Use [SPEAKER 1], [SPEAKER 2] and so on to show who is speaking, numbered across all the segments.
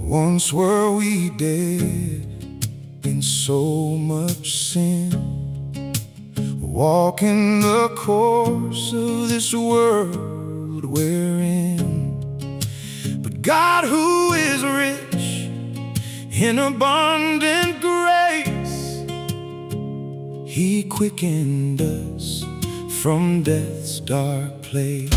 [SPEAKER 1] Once were we dead in so much sin, walking the course of this world we're in. But God, who is rich in abundant grace, He quickened us from death's dark place.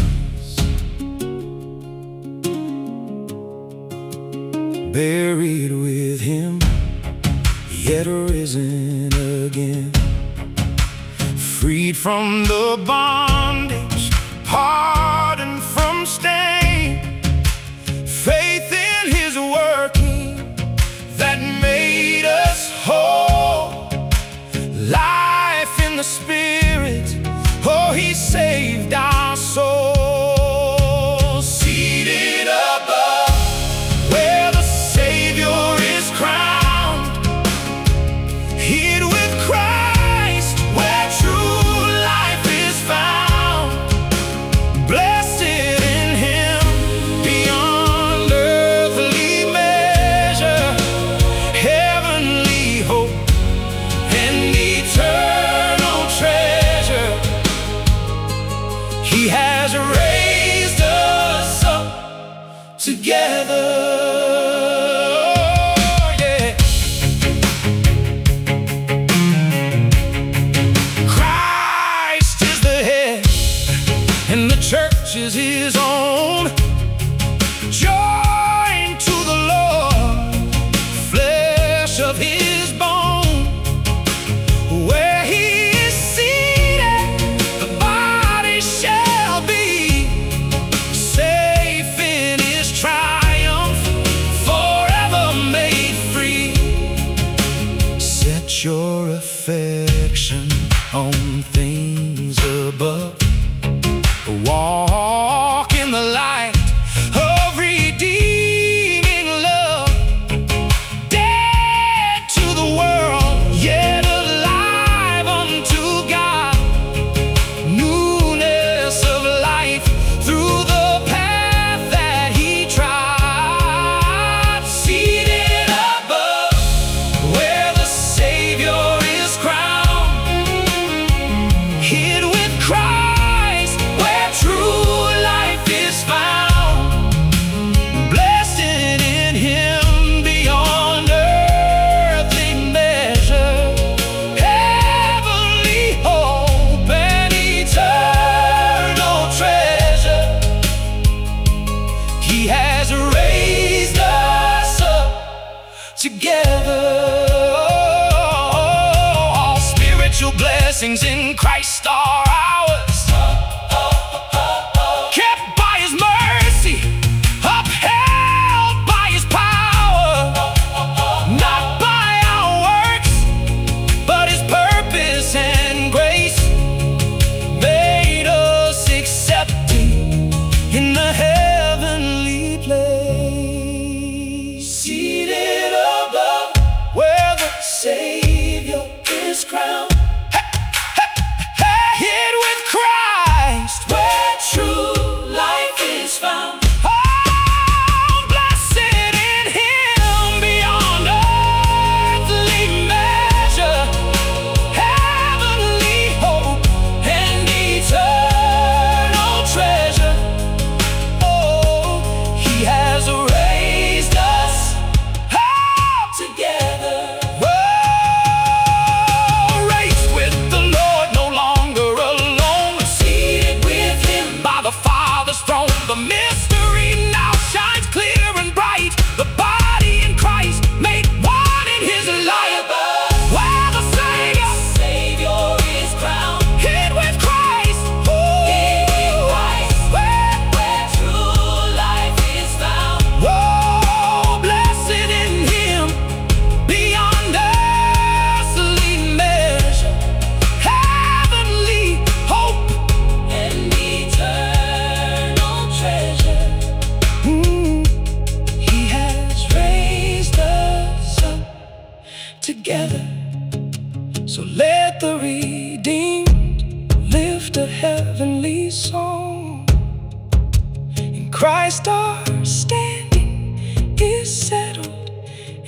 [SPEAKER 1] Buried with Him, yet risen again, freed from the bondage, pardoned from stain. Faith in His working that made us whole. Life in the Spirit, oh, He saved our soul. Seated above, where the Savior is crowned, hid with Christ, where true life is found. Blessed in Him beyond earthly measure, heavenly hope and eternal treasure. He has raised us up together. And the church is His own, joined to the Lord, flesh of His bone. Where He is seated, the body shall be safe in His triumph, forever made free. Set your affection on things above, walk in the light of redeeming love. Dead to the world, yet alive unto God. Newness of life through the path that He trod. Seated above, where the Savior is crowned, hid with Christ, true life is found. Blessed in Him beyond earthly measure, heavenly hope and eternal treasure. He has raised us up together. All spiritual blessings in Christ are ours, kept by His mercy, upheld by His power, not by our works, but His purpose and grace made us accepted in the heavenly place. Seated above, where the Savior is crowned, hid with Christ, where true life is found. Oh, blessed in Him beyond earthly measure, heavenly hope and eternal treasure. Oh, He has raised us up together. Oh, raised with the Lord, no longer alone, seated with Him by the Father's throne. The mystery now shines clear and bright, the body in Christ made one in His life. Where the Savior is crowned, hid with Christ, where true life is found. Oh, blessed in Him beyond earthly measure, heavenly hope and eternal treasure. He has raised us up together. So let the redeemed lift a heavenly song. In Christ our standing is settled.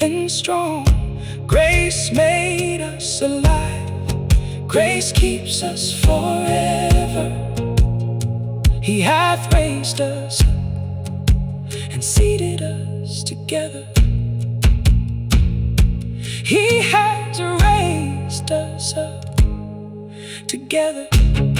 [SPEAKER 1] and strong. Grace made us alive. Grace keeps us forever. He hath raised us up and seated us together. He has raised us up together.